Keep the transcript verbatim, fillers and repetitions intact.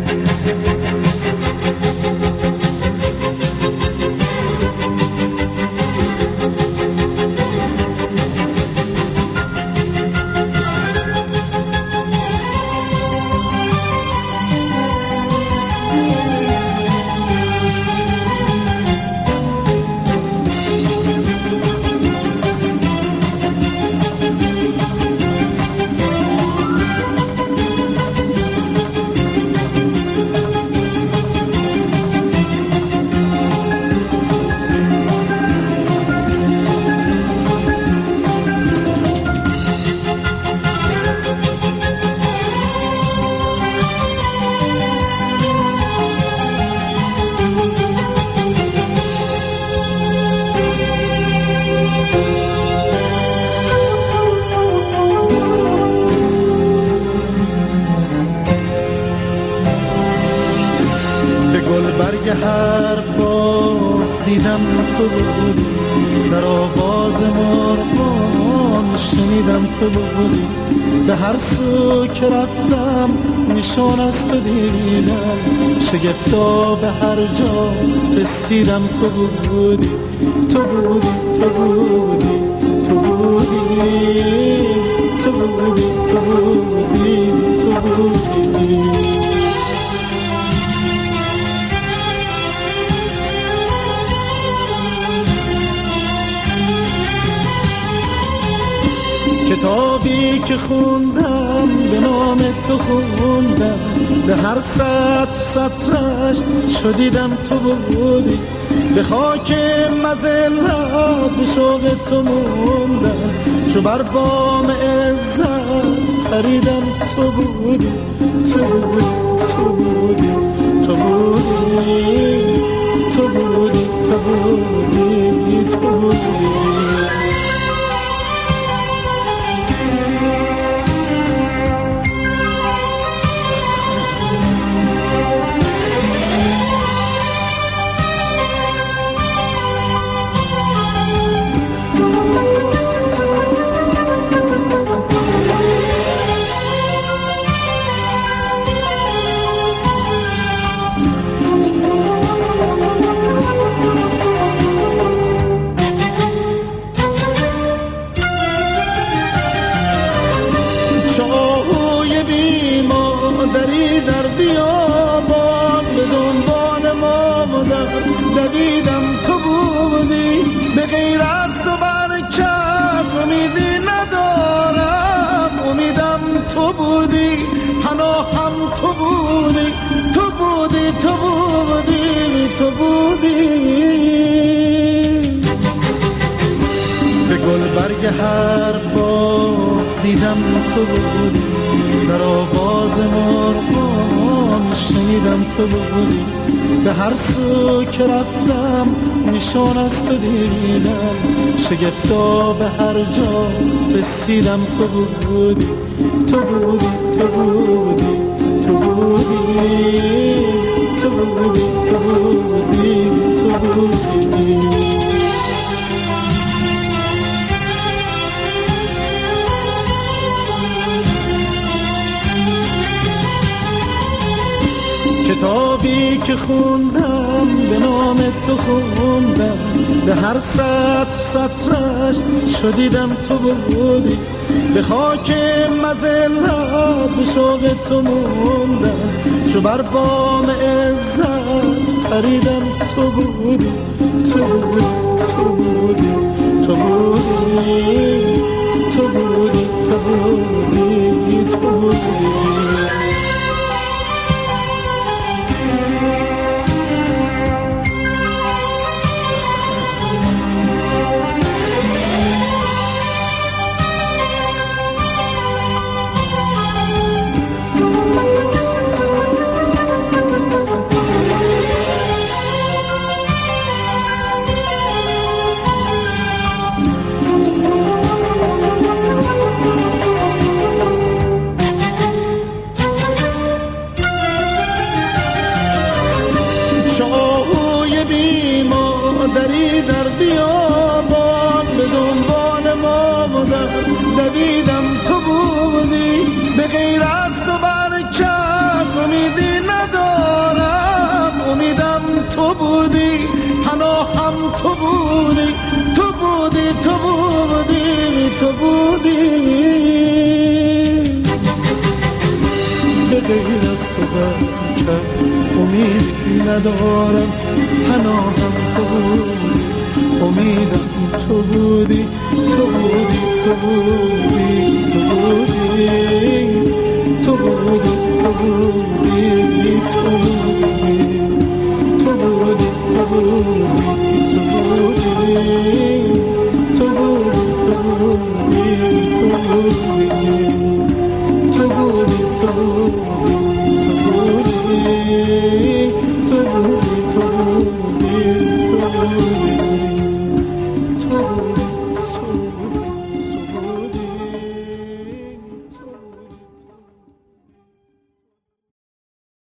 هر بار دیدم تو بودی، در آواز مرغان شنیدم تو بودی، به هر سو که رفتم نشان از تو دیدم، شگفتا به هر جا رسیدم تو بودی، تو بودی، تو بودی، تو بودی، تو بودی، تو بودی، تو بودی. کتابی که خوندم به نام تو خوندم، به هر سطر سطرش شدیدم تو بودی، به خاک مذلت به شوق تو موندم، چو بر بام عزت پریدم تو بودی، تو بودی، تو بودی، تو بودی، تو بودی، تو بودی، تو بودی. دری در بیابان به دنبال ما بودم، دویدم تو بودی، به غیر از تو بر کس امیدی ندارم، امیدم تو بودی، پناهم تو بودی، تو بودی، تو بودی، تو بودی. به گل برگ هر باغ دیدم تو بودی، در آواز مرغان شنیدم تو بودی، به هر سو که رفتم نشان از تو دیدم، شگفتا به هر جا رسیدم تو بودی، تو بودی، تو بودی، تو بودی، تو بودی، تو بودی، تو بودی. کتابی که خوندم به نام تو خوندم، به هر سطر سطرش شدیدم تو بودی، به خاک مذلت به شوق تو موندم، چو بر بام عزت پریدم تو بودی، تو بودی، تو بودی، تو بودی، تو بودی، تو بودی، تو بودی. تو بودی، به غیر از تو در کس امید ندارم، پناهم تو بودی، امیدم تو بودی، تو بودی، تو بودی، تو بودی، تو بودی، تو بودی، تو بودی، تو بودی، تو بودی، تو بودی، تو بودی، تو بودی.